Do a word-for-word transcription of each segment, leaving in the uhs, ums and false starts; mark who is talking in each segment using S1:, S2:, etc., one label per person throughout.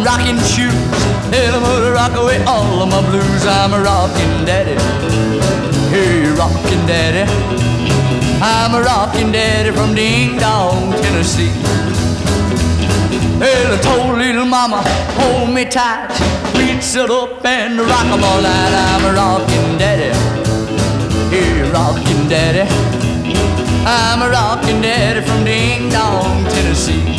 S1: some rocking shoes. Tell 'em to rock away all of my blues. I'm a rockin' daddy. Hey, rockin' daddy. I'm a rockin' daddy from Ding Dong, Tennessee. Well, I told little mama, hold me tight. We'd sit up and rock 'em all night. I'm a rockin' daddy. Hey, rockin' daddy. I'm a rockin' daddy from Ding Dong, Tennessee.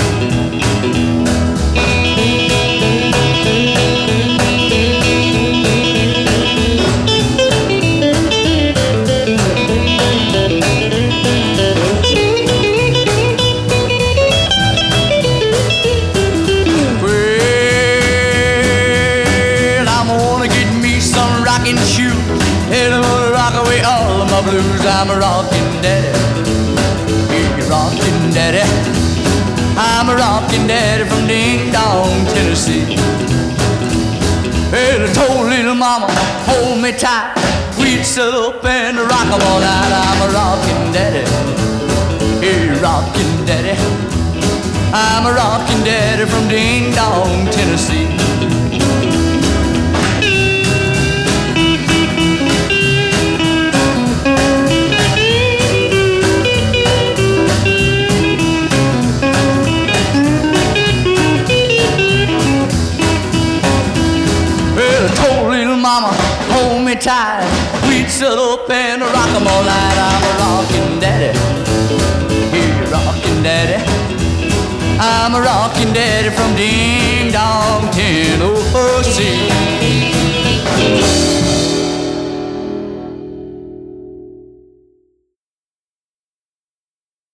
S1: Blues, I'm a rockin' daddy. Hey, rockin' daddy. I'm a rockin' daddy from Ding Dong, Tennessee. Well, I told little mama, hold me tight. We'd sit up and rock 'em all night. I'm a rockin' daddy. Hey, rockin' daddy. I'm a rockin' daddy from Ding Dong, Tennessee. Mama, hold me tight. We'd sit up and rock 'em all night. I'm a rockin' daddy. Hey, rockin' daddy. I'm a rockin' daddy from Ding Dong.